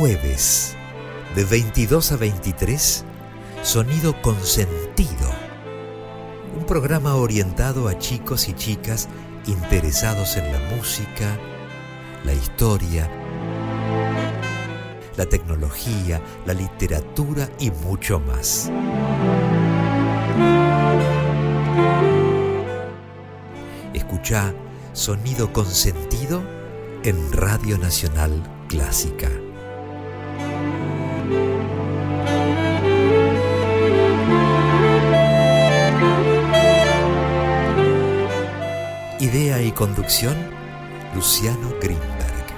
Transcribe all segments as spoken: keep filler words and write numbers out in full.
jueves, de veintidós a veintitrés, Sonido Consentido. Un programa orientado a chicos y chicas interesados en la música, la historia, la tecnología, la literatura y mucho más. Escuchá Sonido Consentido en Radio Nacional Clásica. Idea y conducción, Luciano Grimberg.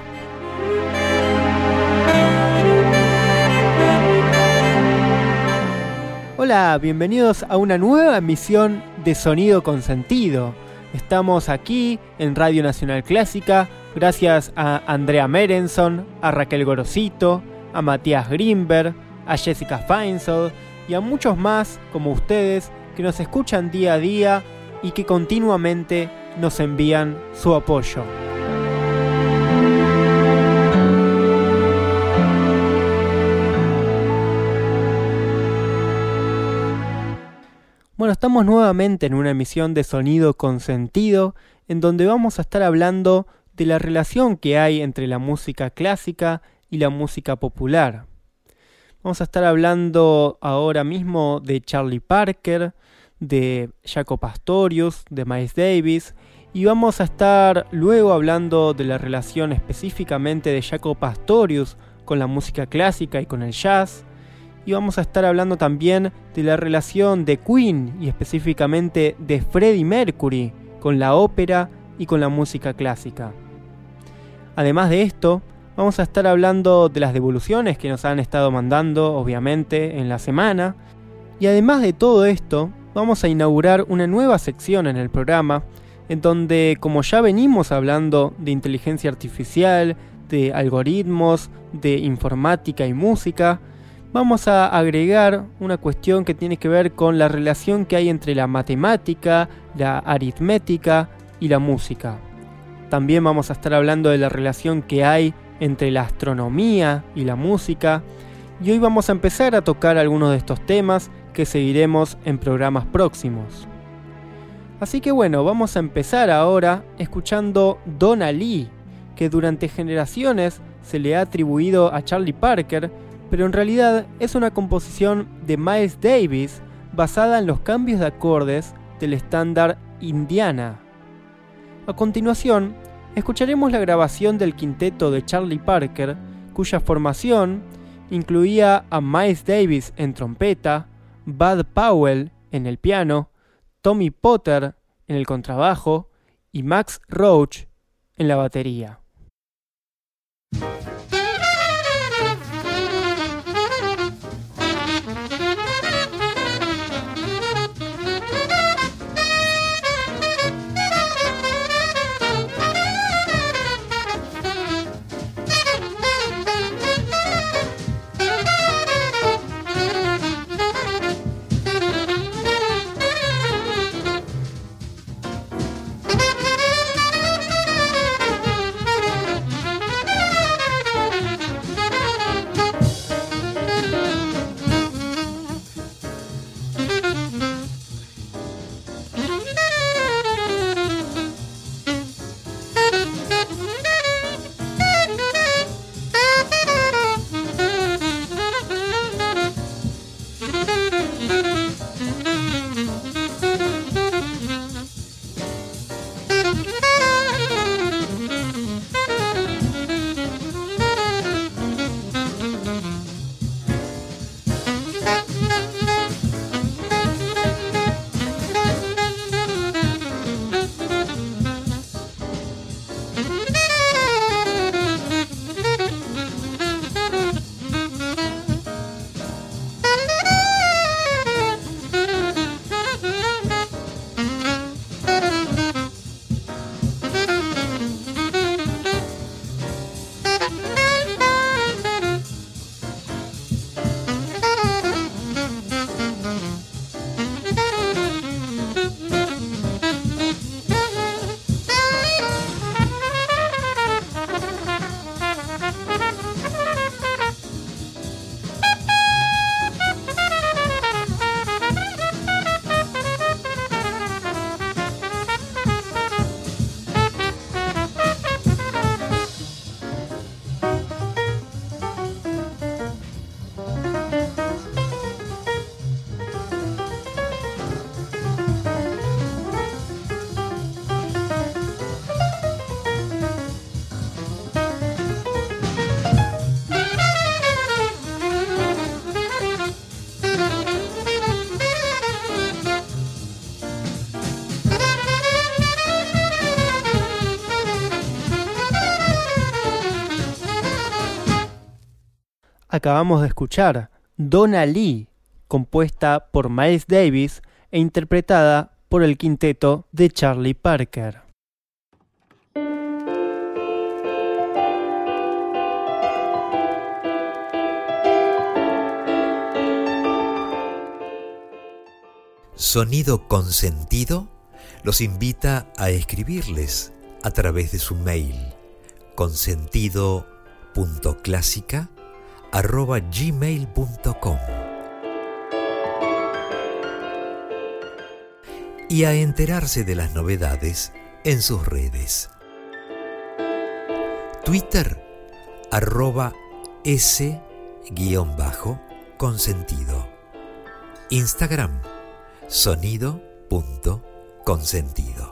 Hola, bienvenidos a una nueva emisión de Sonido Consentido. Estamos aquí en Radio Nacional Clásica gracias a Andrea Merenson, a Raquel Gorosito, a Matías Grimberg, a Jessica Feinsold y a muchos más como ustedes que nos escuchan día a día y que continuamente nos envían su apoyo. Bueno, estamos nuevamente en una emisión de Sonido Consentido, en donde vamos a estar hablando de la relación que hay entre la música clásica y la música popular. Vamos a estar hablando ahora mismo de Charlie Parker, de Jaco Pastorius, de Miles Davis, y vamos a estar luego hablando de la relación específicamente de Jaco Pastorius con la música clásica y con el jazz. Y vamos a estar hablando también de la relación de Queen y específicamente de Freddie Mercury con la ópera y con la música clásica. Además de esto, vamos a estar hablando de las devoluciones que nos han estado mandando, obviamente, en la semana. Y además de todo esto, vamos a inaugurar una nueva sección en el programa, en donde, como ya venimos hablando de inteligencia artificial, de algoritmos, de informática y música, vamos a agregar una cuestión que tiene que ver con la relación que hay entre la matemática, la aritmética y la música. También vamos a estar hablando de la relación que hay entre la astronomía y la música. Y hoy vamos a empezar a tocar algunos de estos temas que seguiremos en programas próximos. Así que bueno, vamos a empezar ahora escuchando Donna Lee, que durante generaciones se le ha atribuido a Charlie Parker, pero en realidad es una composición de Miles Davis basada en los cambios de acordes del estándar Indiana. A continuación, escucharemos la grabación del quinteto de Charlie Parker, cuya formación incluía a Miles Davis en trompeta, Bud Powell en el piano, Tommy Potter en el contrabajo y Max Roach en la batería. acabamos de escuchar Donna Lee, compuesta por Miles Davis e interpretada por el quinteto de Charlie Parker. Sonido Consentido los invita a escribirles a través de su mail consentido punto clásica arroba gmail punto com y a enterarse de las novedades en sus redes. Twitter, arroba s guión bajo consentido. Instagram, sonido punto consentido.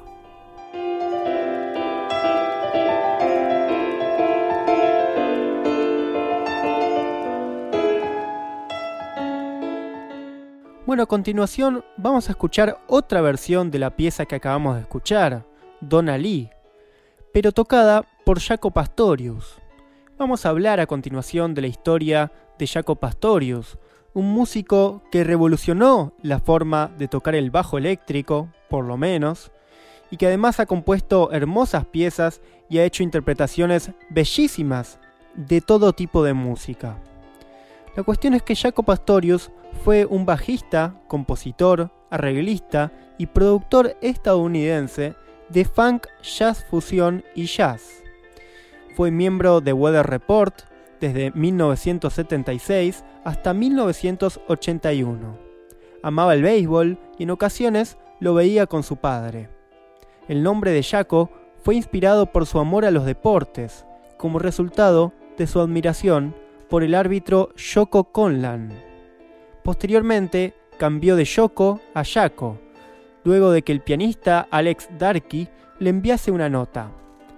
Bueno, a continuación vamos a escuchar otra versión de la pieza que acabamos de escuchar, Donna Lee, pero tocada por Jaco Pastorius. Vamos a hablar a continuación de la historia de Jaco Pastorius, un músico que revolucionó la forma de tocar el bajo eléctrico, por lo menos, y que además ha compuesto hermosas piezas y ha hecho interpretaciones bellísimas de todo tipo de música. La cuestión es que Jaco Pastorius fue un bajista, compositor, arreglista y productor estadounidense de funk, jazz fusión y jazz. Fue miembro de Weather Report desde mil novecientos setenta y seis hasta mil novecientos ochenta y uno. Amaba el béisbol y en ocasiones lo veía con su padre. El nombre de Jaco fue inspirado por su amor a los deportes, como resultado de su admiración por el árbitro Yoko Conlan. Posteriormente cambió de Yoko a Jaco, luego de que el pianista Alex Darky le enviase una nota.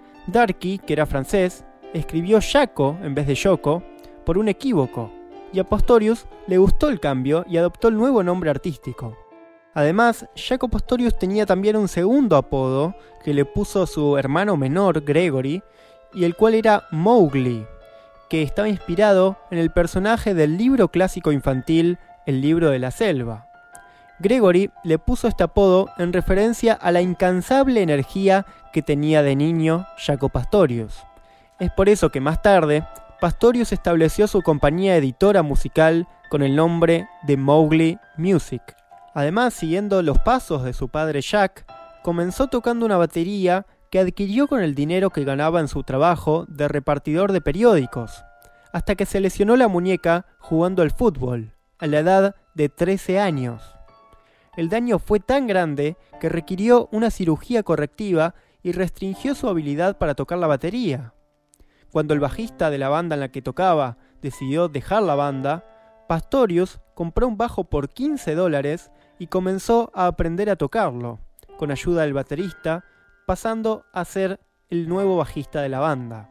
Darky, que era francés, escribió Jaco en vez de Yoko por un equívoco, y a Pastorius le gustó el cambio y adoptó el nuevo nombre artístico. Además, Jaco Pastorius tenía también un segundo apodo que le puso su hermano menor, Gregory, y el cual era Mowgli, que estaba inspirado en el personaje del libro clásico infantil El libro de la selva. Gregory le puso este apodo en referencia a la incansable energía que tenía de niño Jaco Pastorius. Es por eso que más tarde, Pastorius estableció su compañía editora musical con el nombre de Mowgli Music. Además, siguiendo los pasos de su padre Jack, comenzó tocando una batería que adquirió con el dinero que ganaba en su trabajo de repartidor de periódicos, hasta que se lesionó la muñeca jugando al fútbol, a la edad de trece años. El daño fue tan grande que requirió una cirugía correctiva y restringió su habilidad para tocar la batería. Cuando el bajista de la banda en la que tocaba decidió dejar la banda, Pastorius compró un bajo por quince dólares y comenzó a aprender a tocarlo, con ayuda del baterista, pasando a ser el nuevo bajista de la banda.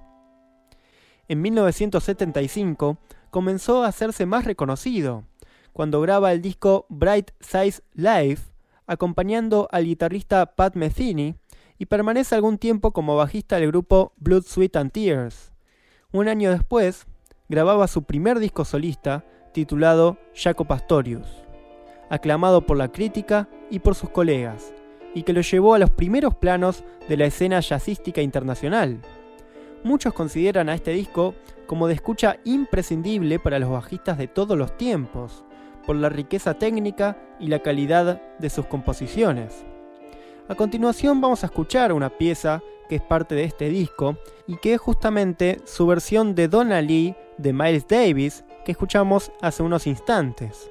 En mil novecientos setenta y cinco comenzó a hacerse más reconocido, cuando graba el disco Bright Size Live, acompañando al guitarrista Pat Metheny, y permanece algún tiempo como bajista del grupo Blood, Sweat and Tears. Un año después, grababa su primer disco solista, titulado Jaco Pastorius, aclamado por la crítica y por sus colegas, y que lo llevó a los primeros planos de la escena jazzística internacional. Muchos consideran a este disco como de escucha imprescindible para los bajistas de todos los tiempos, por la riqueza técnica y la calidad de sus composiciones. A continuación vamos a escuchar una pieza que es parte de este disco y que es justamente su versión de Donna Lee de Miles Davis que escuchamos hace unos instantes.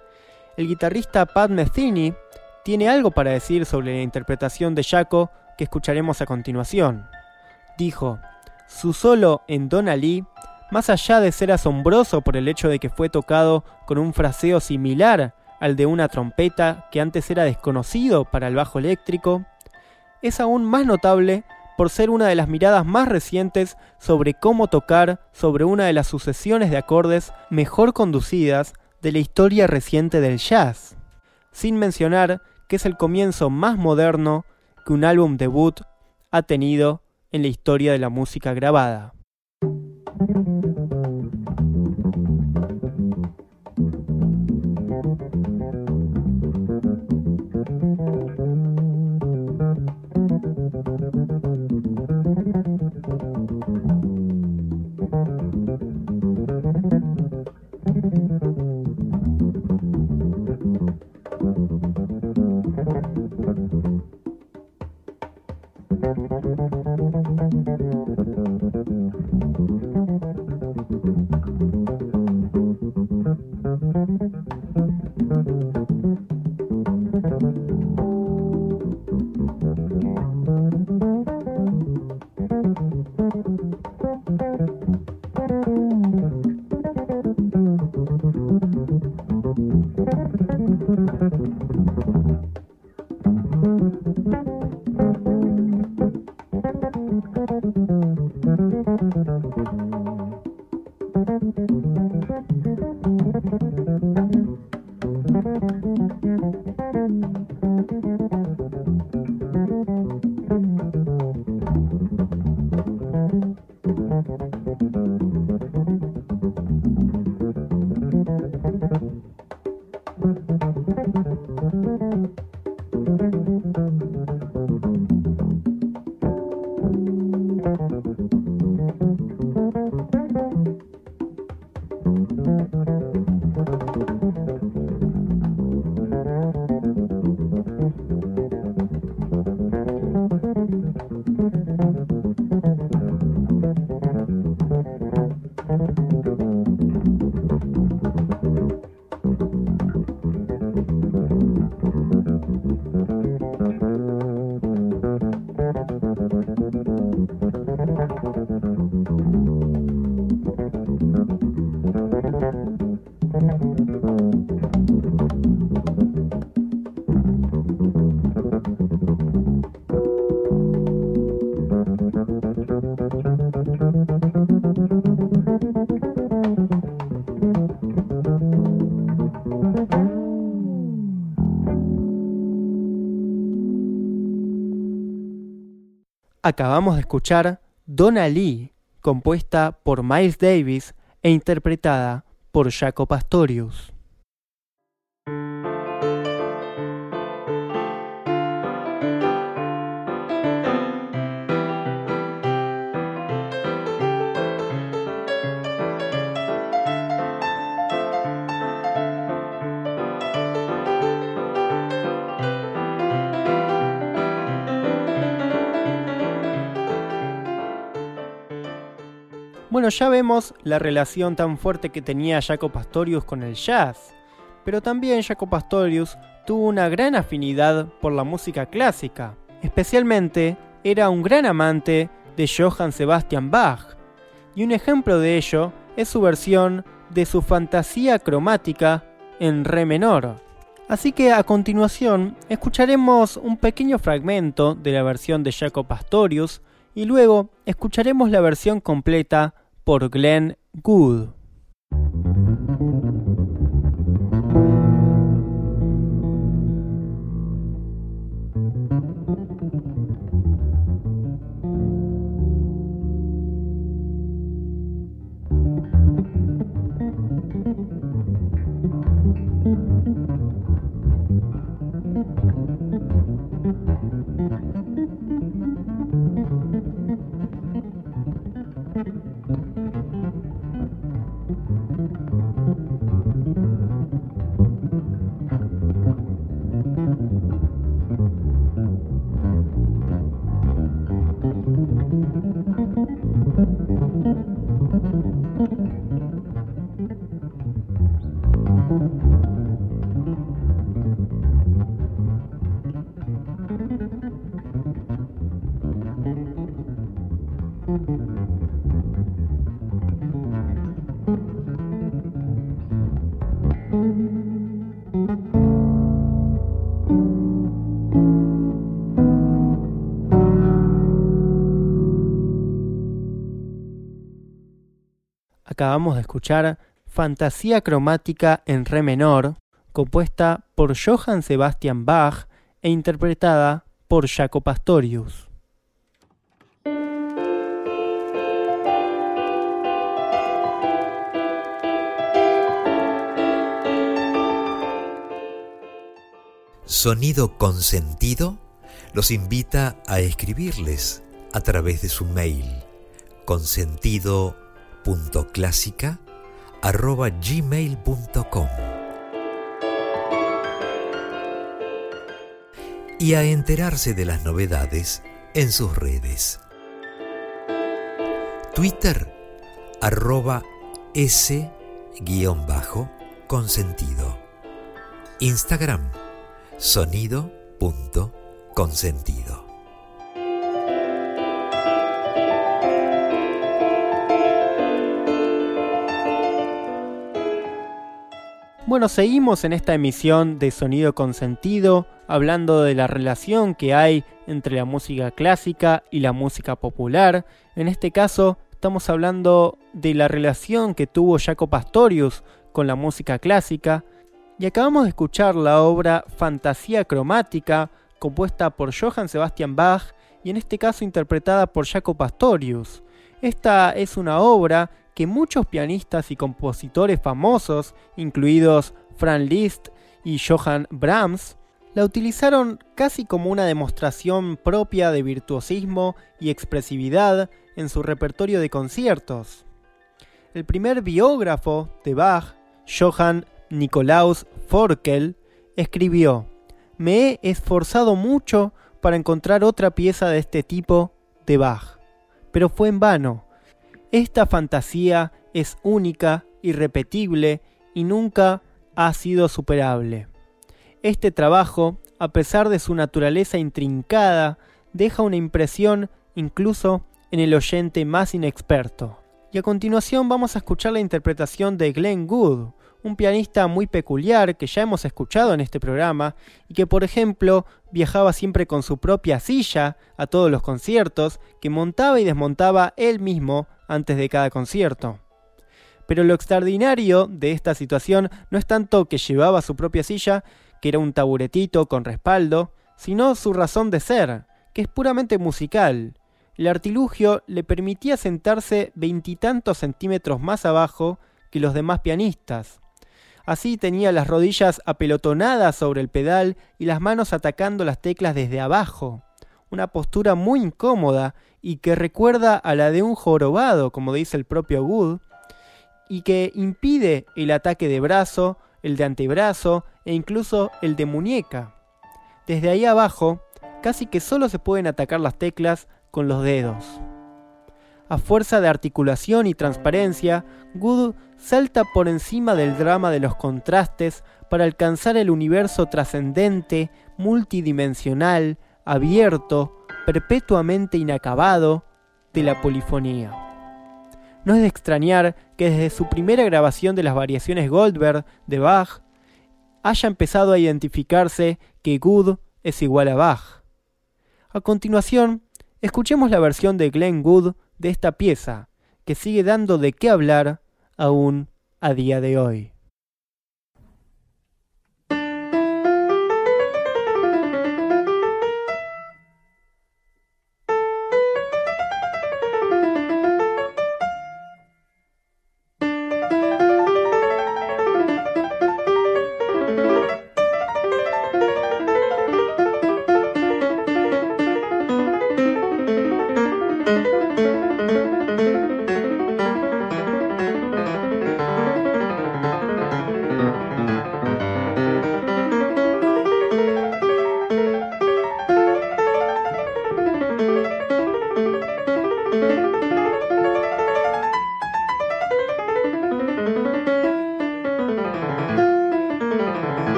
El guitarrista Pat Metheny tiene algo para decir sobre la interpretación de Jaco que escucharemos a continuación. Dijo: su solo en Donna Lee, más allá de ser asombroso por el hecho de que fue tocado con un fraseo similar al de una trompeta que antes era desconocido para el bajo eléctrico, es aún más notable por ser una de las miradas más recientes sobre cómo tocar sobre una de las sucesiones de acordes mejor conducidas de la historia reciente del jazz, sin mencionar que es el comienzo más moderno que un álbum debut ha tenido en la historia de la música grabada. Acabamos de escuchar Donna Lee, compuesta por Miles Davis e interpretada por Jaco Pastorius. Bueno, ya vemos la relación tan fuerte que tenía Jaco Pastorius con el jazz, pero también Jaco Pastorius tuvo una gran afinidad por la música clásica. Especialmente, era un gran amante de Johann Sebastian Bach, y un ejemplo de ello es su versión de su Fantasía Cromática en re menor. Así que a continuación escucharemos un pequeño fragmento de la versión de Jaco Pastorius y luego escucharemos la versión completa por Glenn Gould. Acabamos de escuchar Fantasía Cromática en re menor, compuesta por Johann Sebastian Bach e interpretada por Jaco Pastorius. Sonido con sentido los invita a escribirles a través de su mail consentido punto clásica arroba gmail punto com y a enterarse de las novedades en sus redes. Twitter, arroba s guión bajo consentido. Instagram, sonido punto consentido. Bueno, seguimos en esta emisión de Sonido Consentido, hablando de la relación que hay entre la música clásica y la música popular. En este caso, estamos hablando de la relación que tuvo Jaco Pastorius con la música clásica. Y acabamos de escuchar la obra Fantasía Cromática, compuesta por Johann Sebastian Bach y en este caso interpretada por Jaco Pastorius. Esta es una obra que muchos pianistas y compositores famosos, incluidos Franz Liszt y Johann Brahms, la utilizaron casi como una demostración propia de virtuosismo y expresividad en su repertorio de conciertos. El primer biógrafo de Bach, Johann Nikolaus Forkel, escribió: «Me he esforzado mucho para encontrar otra pieza de este tipo de Bach, pero fue en vano. Esta fantasía es única, irrepetible y nunca ha sido superable. Este trabajo, a pesar de su naturaleza intrincada, deja una impresión incluso en el oyente más inexperto». Y a continuación vamos a escuchar la interpretación de Glenn Gould, un pianista muy peculiar que ya hemos escuchado en este programa y que, por ejemplo, viajaba siempre con su propia silla a todos los conciertos, que montaba y desmontaba él mismo antes de cada concierto. Pero lo extraordinario de esta situación no es tanto que llevaba su propia silla, que era un taburetito con respaldo, sino su razón de ser, que es puramente musical. El artilugio le permitía sentarse veintitantos centímetros más abajo que los demás pianistas. Así tenía las rodillas apelotonadas sobre el pedal y las manos atacando las teclas desde abajo. Una postura muy incómoda y que recuerda a la de un jorobado, como dice el propio Gould, y que impide el ataque de brazo, el de antebrazo e incluso el de muñeca. Desde ahí abajo, casi que solo se pueden atacar las teclas con los dedos. A fuerza de articulación y transparencia, Gould salta por encima del drama de los contrastes para alcanzar el universo trascendente, multidimensional, abierto, perpetuamente inacabado de la polifonía. No es de extrañar que desde su primera grabación de las variaciones Goldberg de Bach haya empezado a identificarse que Gould es igual a Bach. A continuación, escuchemos la versión de Glenn Gould de esta pieza, que sigue dando de qué hablar aún a día de hoy.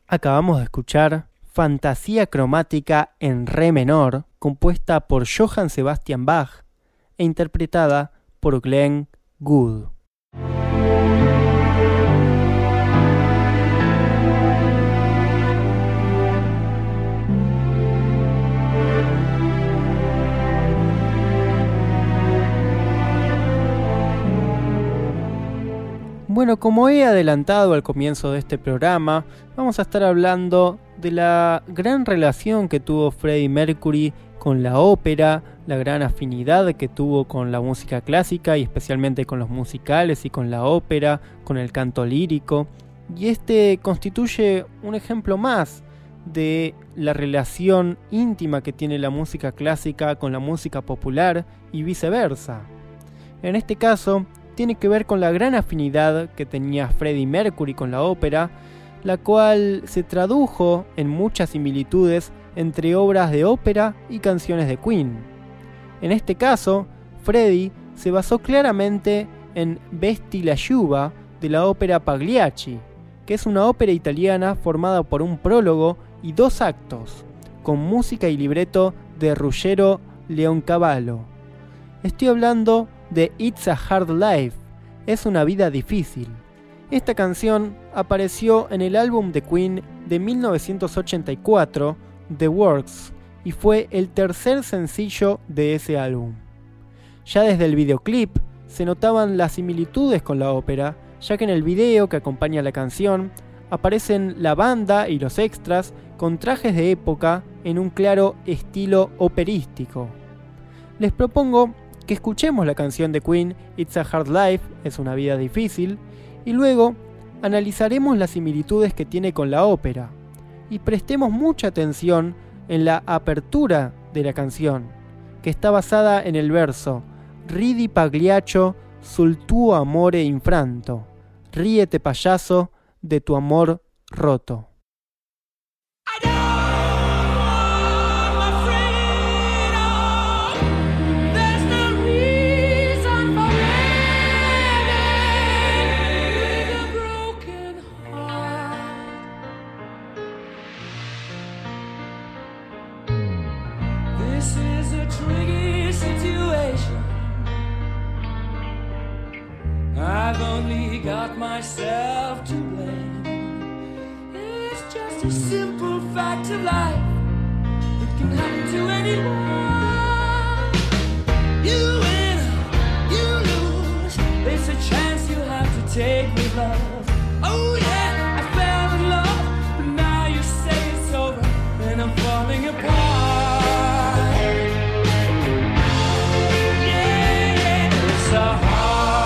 Acabamos de escuchar Fantasía cromática en re menor, compuesta por Johann Sebastian Bach e interpretada por Glenn Gould. Bueno, como he adelantado al comienzo de este programa, vamos a estar hablando de la gran relación que tuvo Freddie Mercury con la ópera, la gran afinidad que tuvo con la música clásica y especialmente con los musicales y con la ópera, con el canto lírico. Y este constituye un ejemplo más de la relación íntima que tiene la música clásica con la música popular y viceversa. En este caso, tiene que ver con la gran afinidad que tenía Freddie Mercury con la ópera, la cual se tradujo en muchas similitudes entre obras de ópera y canciones de Queen. En este caso, Freddie se basó claramente en Vesti la Giuba de la ópera Pagliacci, que es una ópera italiana formada por un prólogo y dos actos, con música y libreto de Ruggero Leoncavallo. Estoy hablando de It's a Hard Life, es una vida difícil. Esta canción apareció en el álbum de Queen de mil novecientos ochenta y cuatro, The Works, y fue el tercer sencillo de ese álbum. Ya desde el videoclip se notaban las similitudes con la ópera, ya que en el video que acompaña la canción aparecen la banda y los extras con trajes de época en un claro estilo operístico. Les propongo que escuchemos la canción de Queen, It's a Hard Life, es una vida difícil, y luego analizaremos las similitudes que tiene con la ópera, y prestemos mucha atención en la apertura de la canción, que está basada en el verso Ridi Pagliaccio sul tuo amore infranto, ríete payaso de tu amor roto. I've only got myself to blame. It's just a simple fact of life. It can happen to anyone. You win, you lose. It's a chance you have to take with love. Oh yeah, I fell in love, but now you say it's over, and I'm falling apart. Yeah, it's a hard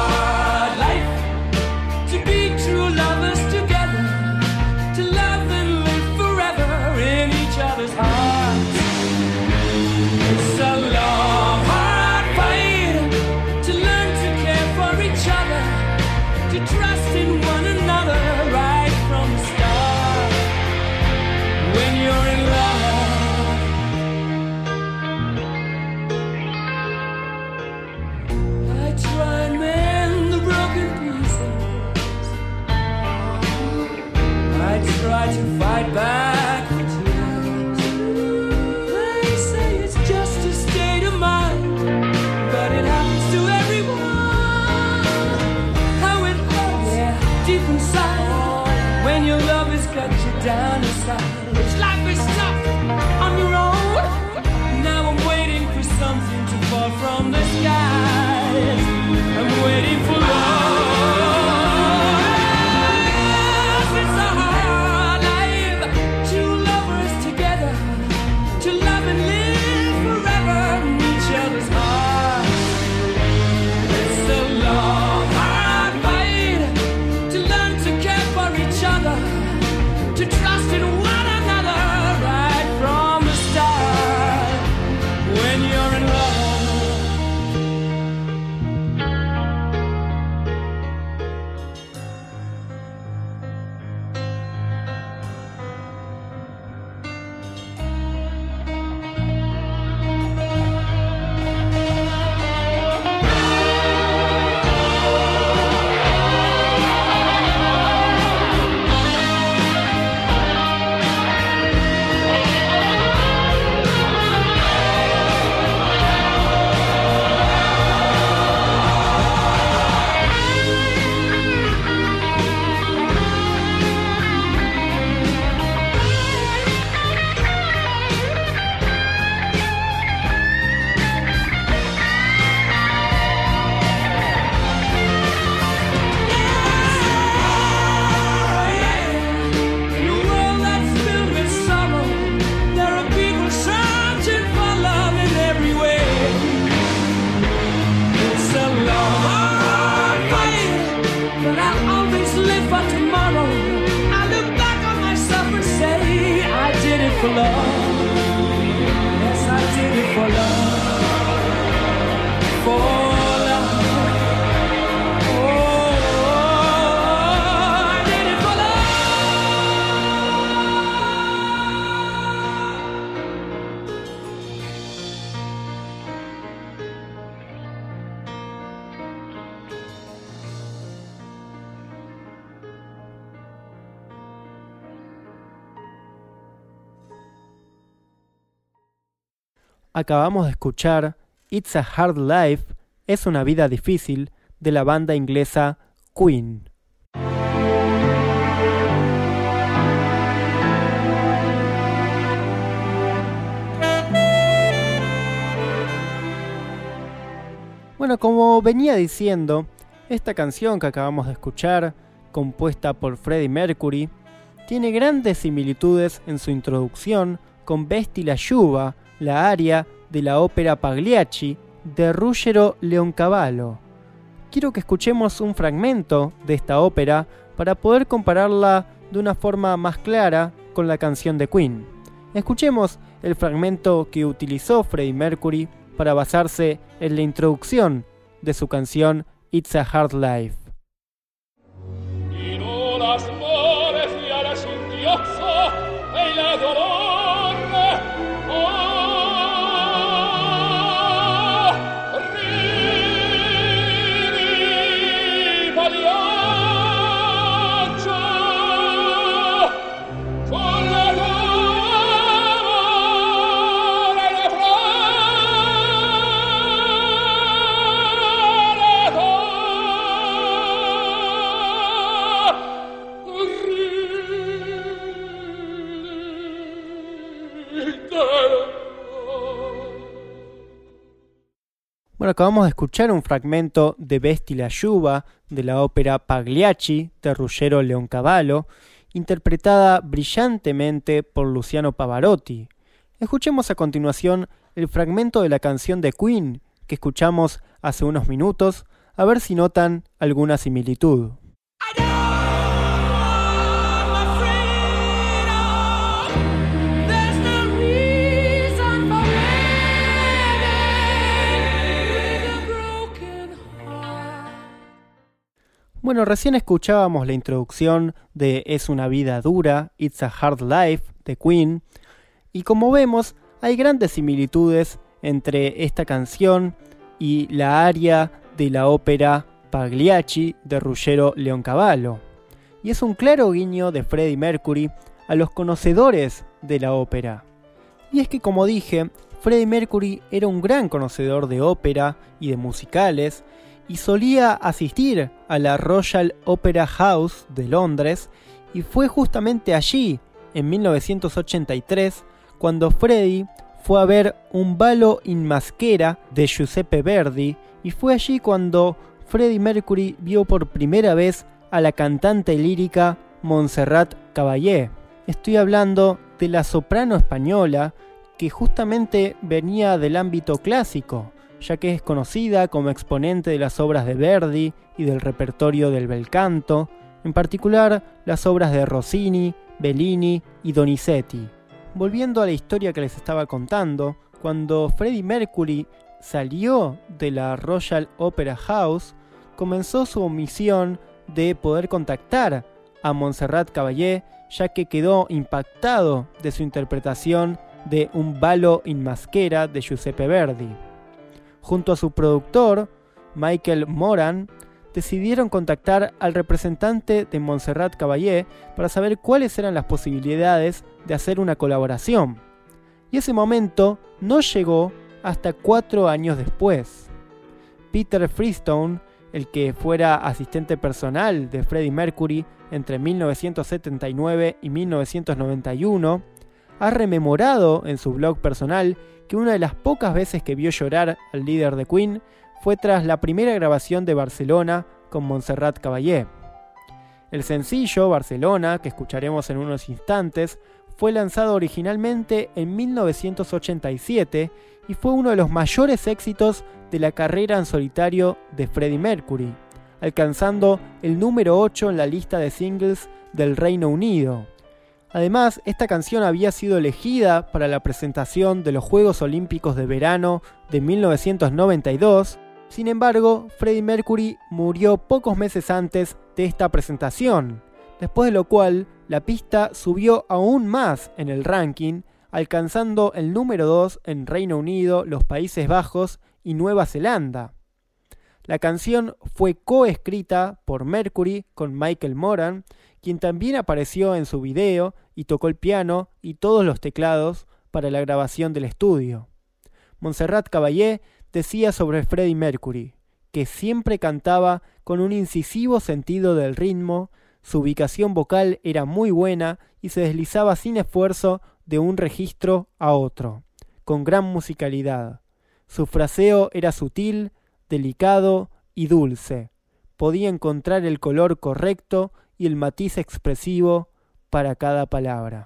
to fight back the tears. They say it's just a state of mind, but it happens to everyone. How it hurts, yeah, deep inside, when your love has cut you down inside. It's life is tough on your own. Now I'm waiting for something to fall from the skies. I'm waiting for love. for love. Yes, I did it for love. For love. Oh, I did it for love. Acabamos de escuchar It's a Hard Life, es una vida difícil, de la banda inglesa Queen. Bueno, como venía diciendo, esta canción que acabamos de escuchar, compuesta por Freddie Mercury, tiene grandes similitudes en su introducción con Vesti la Giuba, la aria de la ópera Pagliacci de Ruggero Leoncavallo. Quiero que escuchemos un fragmento de esta ópera para poder compararla de una forma más clara con la canción de Queen. Escuchemos el fragmento que utilizó Freddie Mercury para basarse en la introducción de su canción It's a Hard Life. Bueno, acabamos de escuchar un fragmento de Vesti la Giuba de la ópera Pagliacci de Ruggero Leoncavallo, interpretada brillantemente por Luciano Pavarotti. Escuchemos a continuación el fragmento de la canción de Queen que escuchamos hace unos minutos, a ver si notan alguna similitud. Bueno, recién escuchábamos la introducción de Es una vida dura, It's a Hard Life, de Queen, y como vemos, hay grandes similitudes entre esta canción y la aria de la ópera Pagliacci de Ruggero Leoncavallo. Y es un claro guiño de Freddie Mercury a los conocedores de la ópera. Y es que, como dije, Freddie Mercury era un gran conocedor de ópera y de musicales, y solía asistir a la Royal Opera House de Londres, y fue justamente allí, en mil novecientos ochenta y tres, cuando Freddie fue a ver Un ballo in maschera de Giuseppe Verdi, y fue allí cuando Freddie Mercury vio por primera vez a la cantante lírica Montserrat Caballé. Estoy hablando de la soprano española que justamente venía del ámbito clásico, ya que es conocida como exponente de las obras de Verdi y del repertorio del bel canto, en particular las obras de Rossini, Bellini y Donizetti. Volviendo a la historia que les estaba contando, cuando Freddie Mercury salió de la Royal Opera House, comenzó su misión de poder contactar a Montserrat Caballé, ya que quedó impactado de su interpretación de Un ballo in maschera de Giuseppe Verdi. Junto a su productor, Michael Moran, decidieron contactar al representante de Montserrat Caballé para saber cuáles eran las posibilidades de hacer una colaboración. Y ese momento no llegó hasta cuatro años después. Peter Freestone, el que fuera asistente personal de Freddie Mercury entre mil novecientos setenta y nueve y mil novecientos noventa y uno, ha rememorado en su blog personal que una de las pocas veces que vio llorar al líder de Queen fue tras la primera grabación de Barcelona con Montserrat Caballé. El sencillo Barcelona, que escucharemos en unos instantes, fue lanzado originalmente en mil novecientos ochenta y siete y fue uno de los mayores éxitos de la carrera en solitario de Freddie Mercury, alcanzando el número ocho en la lista de singles del Reino Unido. Además, esta canción había sido elegida para la presentación de los Juegos Olímpicos de Verano de mil novecientos noventa y dos. Sin embargo, Freddie Mercury murió pocos meses antes de esta presentación, después de lo cual la pista subió aún más en el ranking, alcanzando el número dos en Reino Unido, los Países Bajos y Nueva Zelanda. La canción fue coescrita por Mercury con Michael Moran, quien también apareció en su video y tocó el piano y todos los teclados para la grabación del estudio. Montserrat Caballé decía sobre Freddie Mercury, que siempre cantaba con un incisivo sentido del ritmo, su ubicación vocal era muy buena y se deslizaba sin esfuerzo de un registro a otro, con gran musicalidad. Su fraseo era sutil, delicado y dulce. Podía encontrar el color correcto y el matiz expresivo para cada palabra.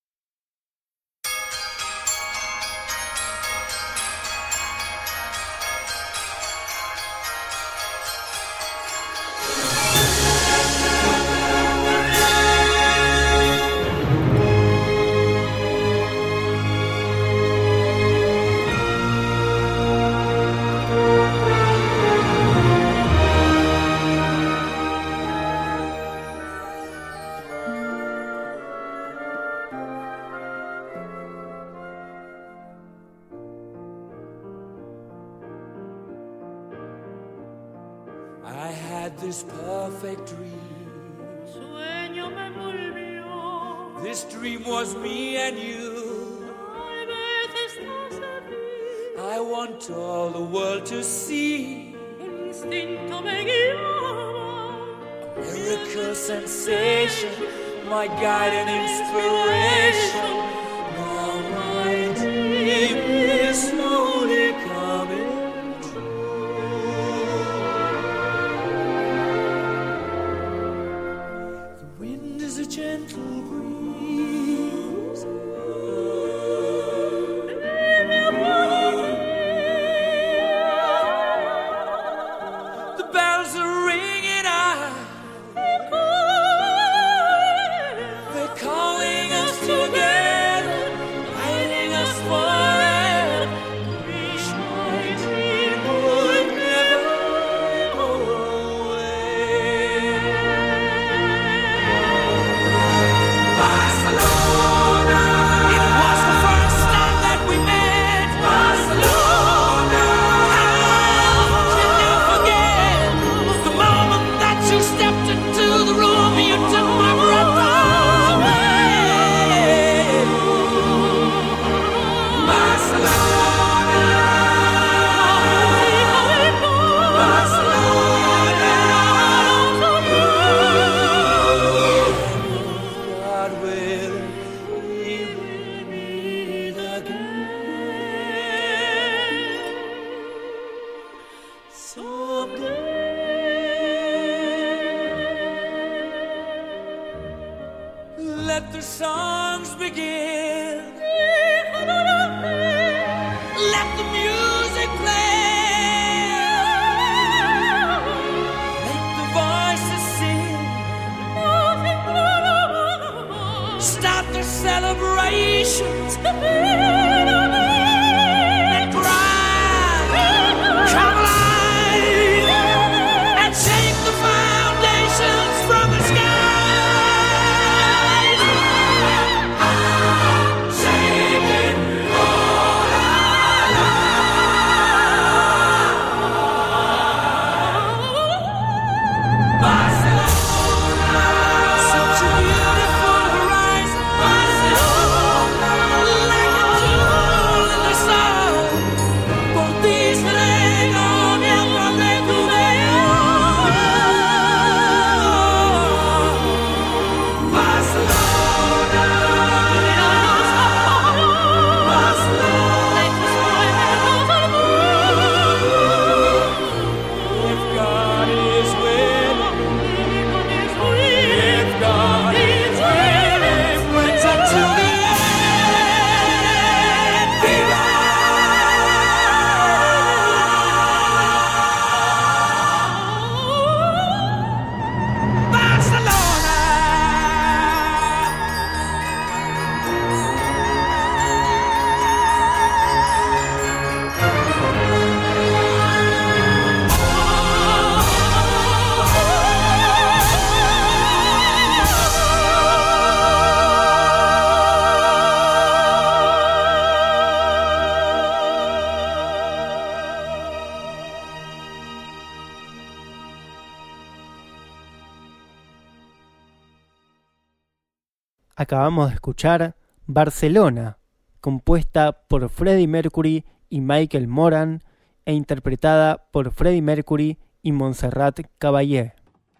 I had this perfect dream. Sueño me envolvió. This dream was me and you. Tal vez estás aquí. I want all the world to see. El instinto me guiaba. A miracle sensation, my guide and inspiration. Now my dream is slowly coming. Gentle breeze. The bells are ringing out. They're calling us together, guiding us forever. Wish my dream would never go away. Barcelona, it was the first time that we met. Barcelona, how can you forget the moment that you stepped into the room? You took my breath away. Barcelona, Barcelona, God will, we will meet again someday. Let the songs begin. Let the music play. Make the voices sing. Start the celebrations. And cry, come alive, and shake the foundations from the skies. Shaking all our Barcelona, such a beautiful horizon. Barcelona, like a Acabamos de escuchar Barcelona, compuesta por Freddie Mercury y Michael Moran e interpretada por Freddie Mercury y Montserrat Caballé.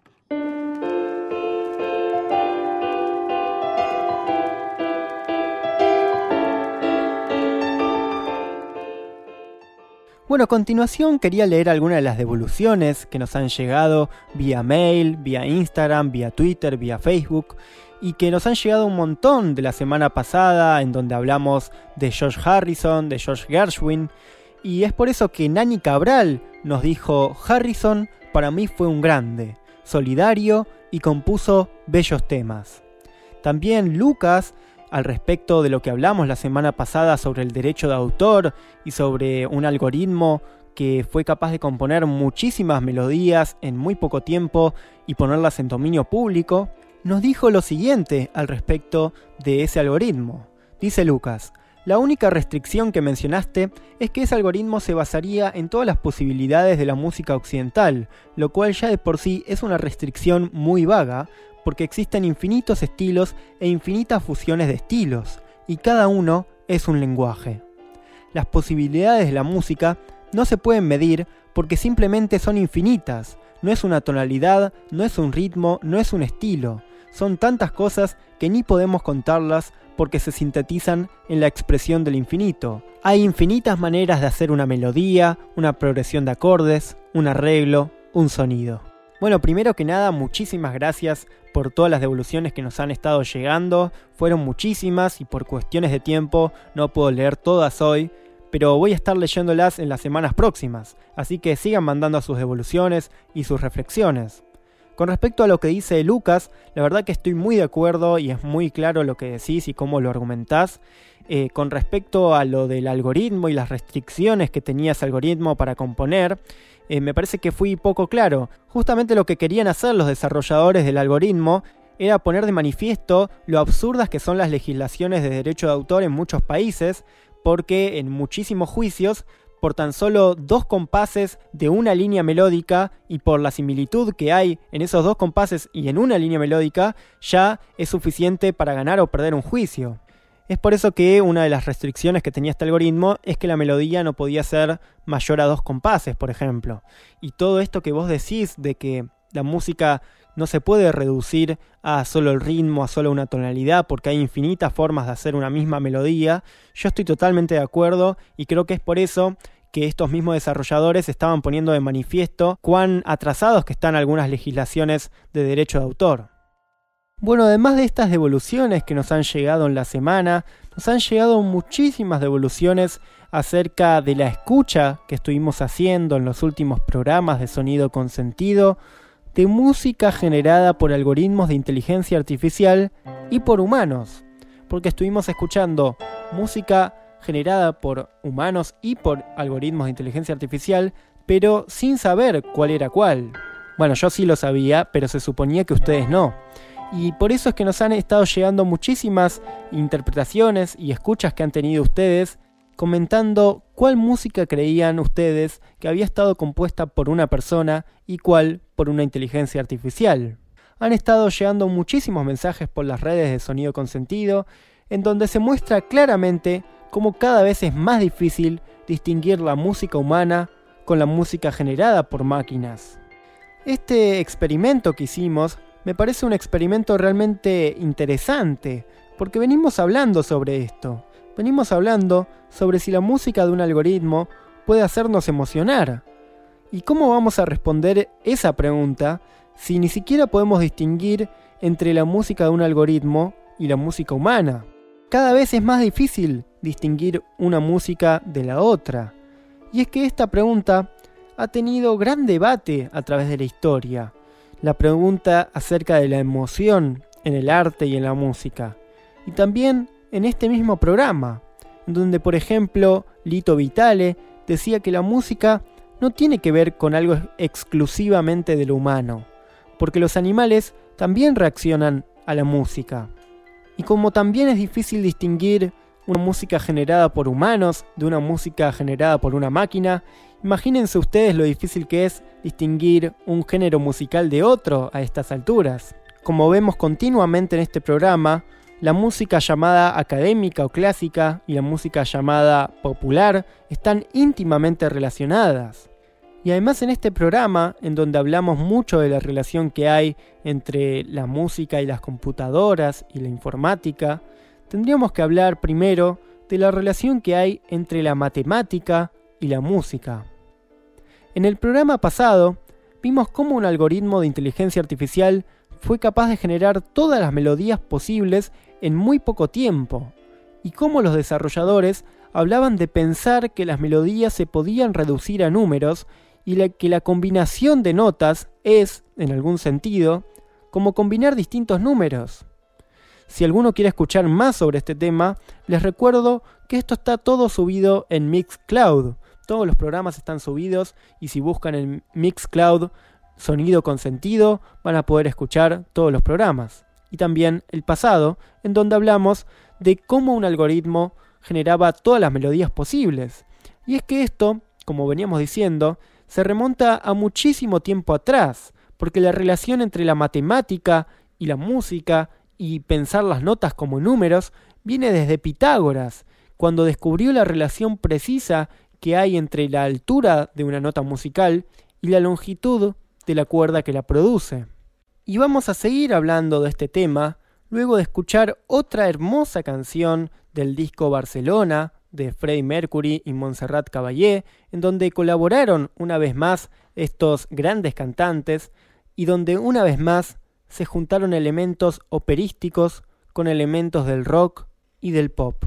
Bueno, a continuación quería leer algunas de las devoluciones que nos han llegado vía mail, vía Instagram, vía Twitter, vía Facebook, y que nos han llegado un montón de la semana pasada, en donde hablamos de George Harrison, de George Gershwin, y es por eso que Nani Cabral nos dijo: Harrison para mí fue un grande, solidario y compuso bellos temas. También Lucas, al respecto de lo que hablamos la semana pasada sobre el derecho de autor y sobre un algoritmo que fue capaz de componer muchísimas melodías en muy poco tiempo y ponerlas en dominio público, nos dijo lo siguiente al respecto de ese algoritmo. Dice Lucas: la única restricción que mencionaste es que ese algoritmo se basaría en todas las posibilidades de la música occidental, lo cual ya de por sí es una restricción muy vaga, porque existen infinitos estilos e infinitas fusiones de estilos, y cada uno es un lenguaje. Las posibilidades de la música no se pueden medir porque simplemente son infinitas. No es una tonalidad, no es un ritmo, no es un estilo. Son tantas cosas que ni podemos contarlas porque se sintetizan en la expresión del infinito. Hay infinitas maneras de hacer una melodía, una progresión de acordes, un arreglo, un sonido. Bueno, primero que nada, muchísimas gracias por todas las devoluciones que nos han estado llegando. Fueron muchísimas y por cuestiones de tiempo no puedo leer todas hoy, pero voy a estar leyéndolas en las semanas próximas, así que sigan mandando sus devoluciones y sus reflexiones. Con respecto a lo que dice Lucas, la verdad que estoy muy de acuerdo y es muy claro lo que decís y cómo lo argumentás. Eh, con respecto a lo del algoritmo y las restricciones que tenía ese algoritmo para componer, eh, me parece que fui poco claro. Justamente lo que querían hacer los desarrolladores del algoritmo era poner de manifiesto lo absurdas que son las legislaciones de derecho de autor en muchos países, porque en muchísimos juicios, por tan solo dos compases de una línea melódica y por la similitud que hay en esos dos compases y en una línea melódica, ya es suficiente para ganar o perder un juicio. Es por eso que una de las restricciones que tenía este algoritmo es que la melodía no podía ser mayor a dos compases, por ejemplo. Y todo esto que vos decís de que la música no se puede reducir a solo el ritmo, a solo una tonalidad, porque hay infinitas formas de hacer una misma melodía, yo estoy totalmente de acuerdo y creo que es por eso que estos mismos desarrolladores estaban poniendo de manifiesto cuán atrasados que están algunas legislaciones de derecho de autor. Bueno, además de estas devoluciones que nos han llegado en la semana, nos han llegado muchísimas devoluciones acerca de la escucha que estuvimos haciendo en los últimos programas de Sonido con Sentido, de música generada por algoritmos de inteligencia artificial y por humanos, porque estuvimos escuchando música generada por humanos y por algoritmos de inteligencia artificial, pero sin saber cuál era cuál. Bueno, yo sí lo sabía, pero se suponía que ustedes no. Y por eso es que nos han estado llegando muchísimas interpretaciones y escuchas que han tenido ustedes, comentando cuál música creían ustedes que había estado compuesta por una persona y cuál por una inteligencia artificial. Han estado llegando muchísimos mensajes por las redes de Sonido con Sentido, en donde se muestra claramente cómo cada vez es más difícil distinguir la música humana con la música generada por máquinas. Este experimento que hicimos me parece un experimento realmente interesante, porque venimos hablando sobre esto. Venimos hablando sobre si la música de un algoritmo puede hacernos emocionar. ¿Y cómo vamos a responder esa pregunta si ni siquiera podemos distinguir entre la música de un algoritmo y la música humana? Cada vez es más difícil distinguir una música de la otra. Y es que esta pregunta ha tenido gran debate a través de la historia. La pregunta acerca de la emoción en el arte y en la música. Y también en este mismo programa, donde por ejemplo Lito Vitale decía que la música no tiene que ver con algo exclusivamente de lo humano, porque los animales también reaccionan a la música. Y como también es difícil distinguir una música generada por humanos de una música generada por una máquina, imagínense ustedes lo difícil que es distinguir un género musical de otro a estas alturas. Como vemos continuamente en este programa, La música llamada académica o clásica y la música llamada popular están íntimamente relacionadas. Y además en este programa, en donde hablamos mucho de la relación que hay entre la música y las computadoras y la informática, tendríamos que hablar primero de la relación que hay entre la matemática y la música. En el programa pasado, vimos cómo un algoritmo de inteligencia artificial fue capaz de generar todas las melodías posibles en muy poco tiempo, y cómo los desarrolladores hablaban de pensar que las melodías se podían reducir a números y la, que la combinación de notas es, en algún sentido, como combinar distintos números. Si alguno quiere escuchar más sobre este tema, les recuerdo que esto está todo subido en Mixcloud. Todos los programas están subidos y si buscan en Mixcloud Sonido con Sentido, van a poder escuchar todos los programas. Y también el pasado, en donde hablamos de cómo un algoritmo generaba todas las melodías posibles. Y es que esto, como veníamos diciendo, se remonta a muchísimo tiempo atrás, porque la relación entre la matemática y la música y pensar las notas como números viene desde Pitágoras, cuando descubrió la relación precisa que hay entre la altura de una nota musical y la longitud de la cuerda que la produce. Y vamos a seguir hablando de este tema luego de escuchar otra hermosa canción del disco Barcelona de Freddie Mercury y Montserrat Caballé, en donde colaboraron una vez más estos grandes cantantes y donde una vez más se juntaron elementos operísticos con elementos del rock y del pop.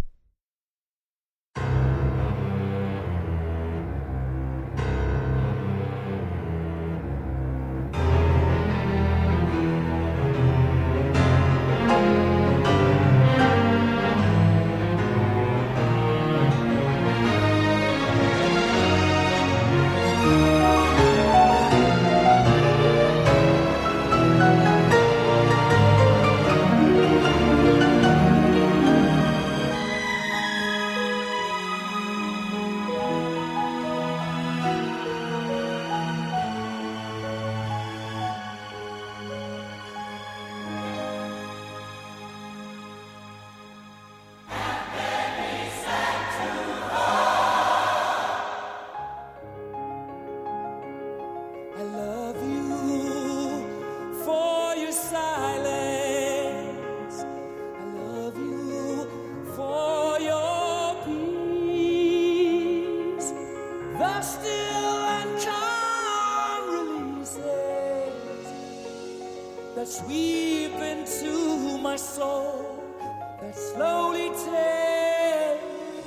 Sweep into my soul that slowly takes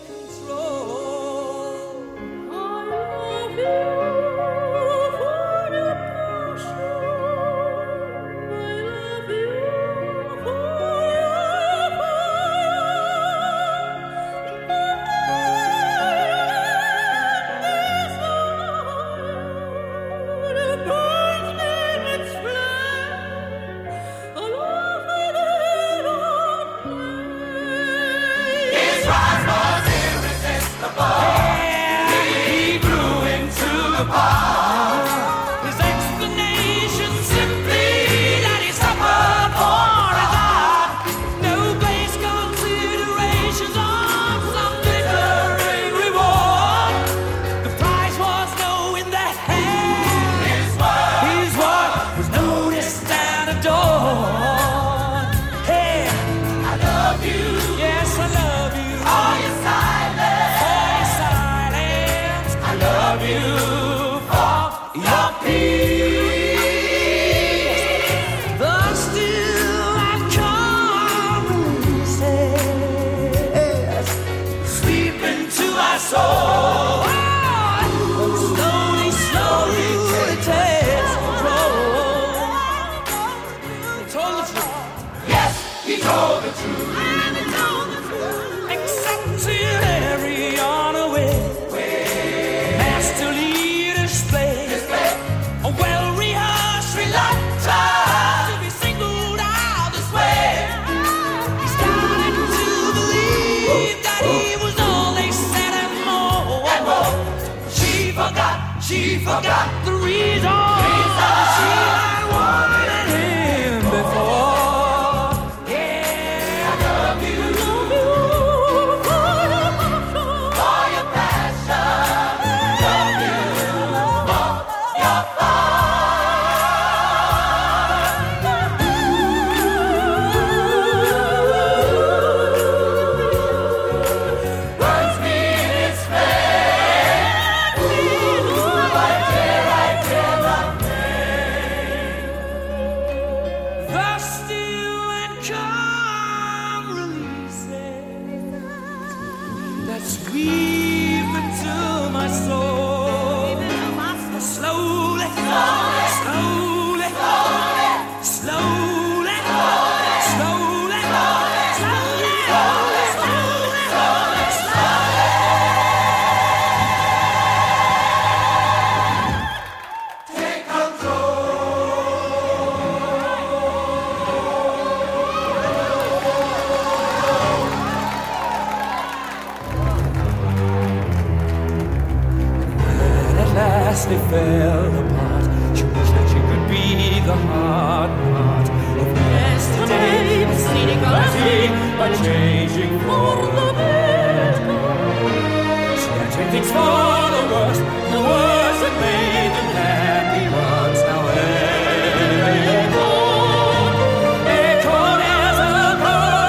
control. I love you for your passion. I love you for your fire. This fire burns me with flame. I love it. His rise was irresistible. He grew into the bar. His explanation simply that he suffered for his art. No place considerations on some glittering reward. The prize was knowing that his word, his word was noticed and adored. Hey, I love you. Yes, I love you. All your silence. For your silence. I love you. For your peace. Though still I come releases sweep into my soul. And slowly, slowly it takes control. He told the truth. Yes, he told the truth. Accepted every honor with master leaders play. A well-rehearsed reluctance to be singled out this way. He started to believe that he was all they said and more. And more. She forgot, she forgot the reason. She had wanted him before. Yeah. weave into my soul. Slowly, slowly, slowly, slowly, slowly, slowly, slowly, slowly. Take they fell apart. She wished that she could be the hard part of yesterday, proceeding on but changing for the better. She had changed things for the worse, the worst that made them happy once. Now echoed, echoed as a bird.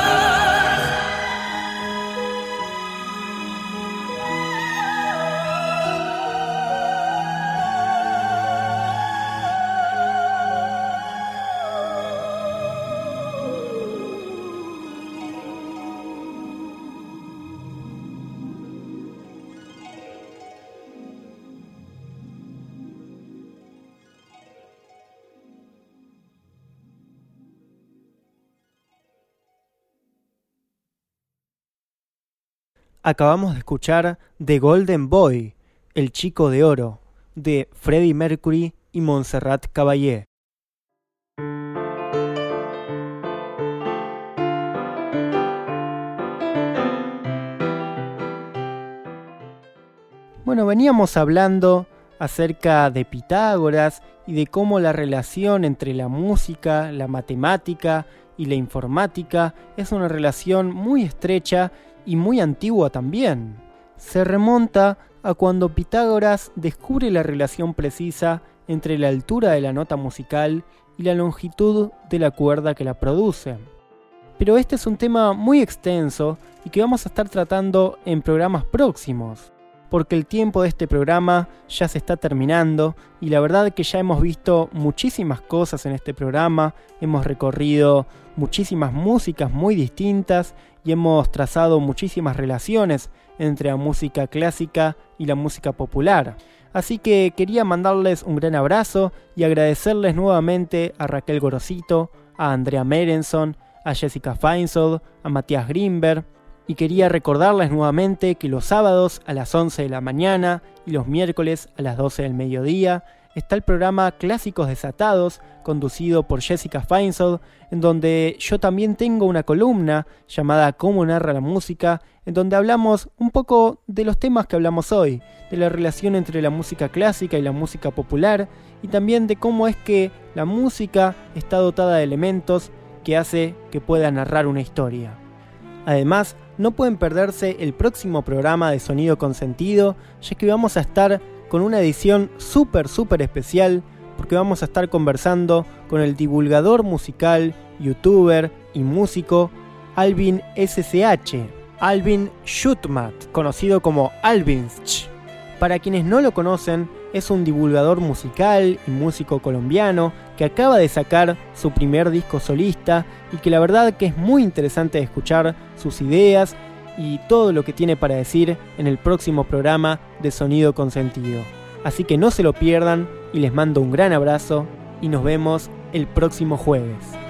Acabamos de escuchar The Golden Boy, El Chico de Oro, de Freddie Mercury y Montserrat Caballé. Bueno, veníamos hablando acerca de Pitágoras y de cómo la relación entre la música, la matemática y la informática es una relación muy estrecha y muy antigua también. Se remonta a cuando Pitágoras descubre la relación precisa entre la altura de la nota musical y la longitud de la cuerda que la produce. Pero este es un tema muy extenso y que vamos a estar tratando en programas próximos, porque el tiempo de este programa ya se está terminando y la verdad que ya hemos visto muchísimas cosas en este programa, hemos recorrido muchísimas músicas muy distintas y hemos trazado muchísimas relaciones entre la música clásica y la música popular. Así que quería mandarles un gran abrazo y agradecerles nuevamente a Raquel Gorosito, a Andrea Merenson, a Jessica Feinsold, a Matías Grimberg, y quería recordarles nuevamente que los sábados a las once de la mañana y los miércoles a las doce del mediodía está el programa Clásicos Desatados, conducido por Jessica Feinsold, en donde yo también tengo una columna llamada Cómo narra la música, en donde hablamos un poco de los temas que hablamos hoy, de la relación entre la música clásica y la música popular, y también de cómo es que la música está dotada de elementos que hace que pueda narrar una historia. Además, no pueden perderse el próximo programa de Sonido con Sentido, ya que vamos a estar con una edición súper súper especial, porque vamos a estar conversando con el divulgador musical, youtuber y músico Alvin S C H, Alvin Schutmat, conocido como Alvinsch. Para quienes no lo conocen, es un divulgador musical y músico colombiano que acaba de sacar su primer disco solista y que la verdad que es muy interesante escuchar sus ideas y todo lo que tiene para decir en el próximo programa de Sonido con Sentido. Así que no se lo pierdan y les mando un gran abrazo y nos vemos el próximo jueves.